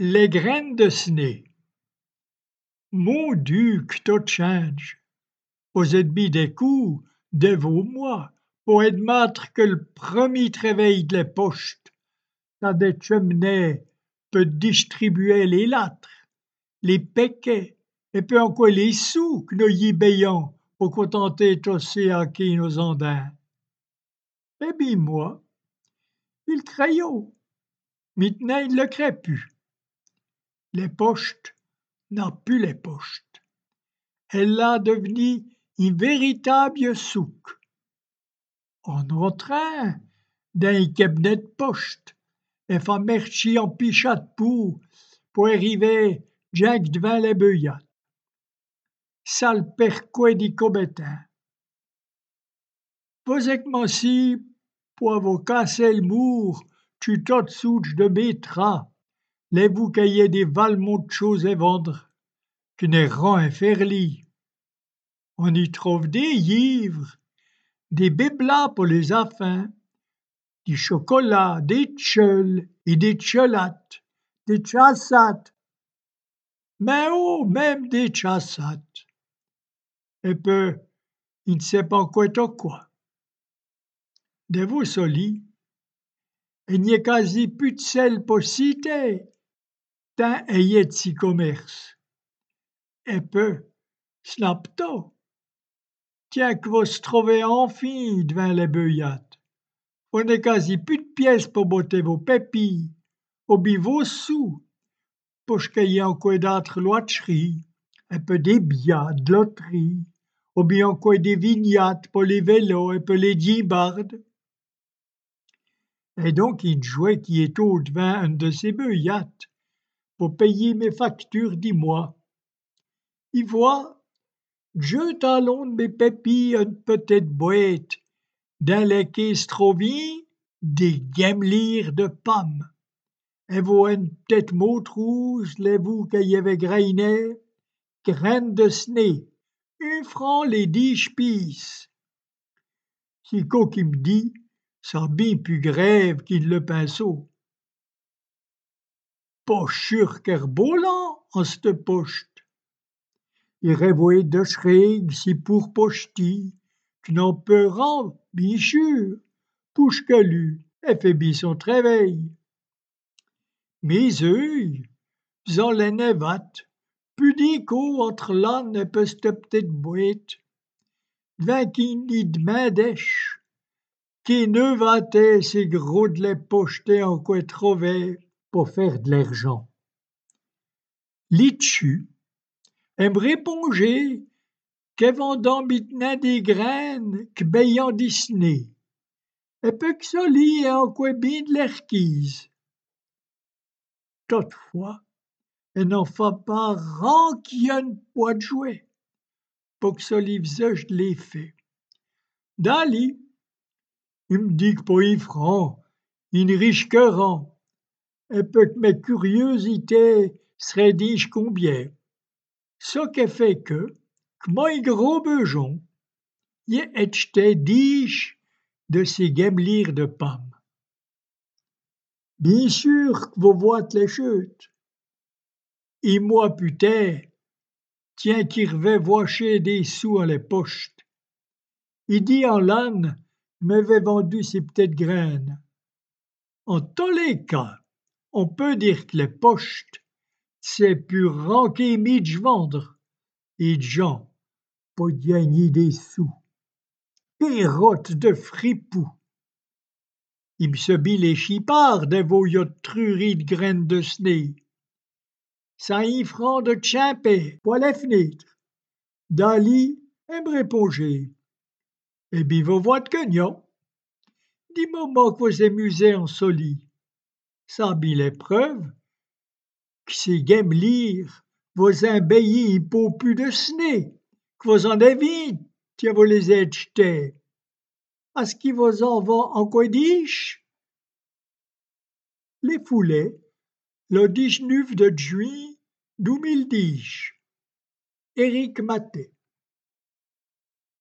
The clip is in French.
Les graines de sné. Mon Dieu, que tot change. Aux êtes des coups, de vos mois, pour admettre que le premier réveil de la poste, quand des cheminées peut distribuer les lettres, les paquets, et puis encore les sous que nous y payons pour contenter aussi à qui nos andins. Eh bien, moi, il crayot. Maintenant, il le crée plus. Les postes n'a plus les postes. Elle a devenu une véritable souk. En entrain d'un cabinet de poste, et fa merci en pichat pour arriver Jack devant les beuillards. Sale perquet di cobetin. Vous êtes si pour vous casser le mour, tu tot souches de métra, les vous caillez des valmont de choses à vendre, que n'est rend inferli. On y trouve des livres, des biblas pour les affins, du chocolat, des tcheuls et des tcheulates, des chassates, mais oh, même des chassates. Et peu, il ne sait pas quoi to quoi. De vous soli, il n'y a quasi plus de sel pour citer, tant ayez de si commerce. Et peu, snapto, tiens que vous se trouvez enfin devant les beuillards. On n'a quasi plus de pièces pour botter vos pépilles, ou bien vos sous, pour qu'il y ait encore d'autres loiteries, un peu des billets de loterie, ou bien encore des vignettes pour les vélos, un peu les guibardes. Et donc, il jouait qui est au devant un de ces beuillards pour payer mes factures du mois. Il voit, je talonne mes pépilles une petite boîte, dans laquelle se trouvaient des gamelires de pommes. Et vous une petite motte rouge, les vous qu'il y avait grainé, graines de sné, 1 franc les 10 spices. Si quoi qui me dit, ça bien plus grève qu'il le pinceau. Pas sûr qu'herbolant en cette poste. Il revoit de schräg si pour pochti, tu n'en peux rendre, bien sûr, pouche que lui, et fait bien son travail. Mes œils, j'en les nevates, pudico entre l'âne et peu cette petite boîte, devant qui n'y de main d'èche, qui nevatait ces gros de les pocheter en quoi trouver pour faire de l'argent. L'itchu, me répondait que vendant maintenant des graines que payant Disney, et peu que ça lit en quoi bien de l'erquise. Toutefois, elle n'en fait pas ranquionne poids de jouet, pour que ça lui faisait de l'effet. Dali, il me dit que pour 1 franc, il riche que rend, et peu que mes curiosités seraient diges combien. Ce qui fait que moi gros bejon, y acheté 10 de ces gamelires de pommes. Bien sûr que vous voyez les chutes. Et moi, putain, tiens qui revait vocher des sous à les poches. Il dit en l'âne m'avait vendu ses petites graines. En tous les cas, on peut dire que les poches, c'est pour ranquer midge vendre, et gens, pour gagner des sous. Pérotte de fripou. Il me se bit les chipards des vos truries de graines de sné. 5 francs de champé pour les fenêtres. Dali, elle me répondait. Eh bien, vous voyez que non. Du moment que vous amusez en soli, ça a bien les preuves que ces gamelires vous embellis pour plus de sné, que vous en avez, tiens, vous les achetés. À ce qui vous en va en quoi diche? Les foulets, le 19 de juin 2010. Éric Maté.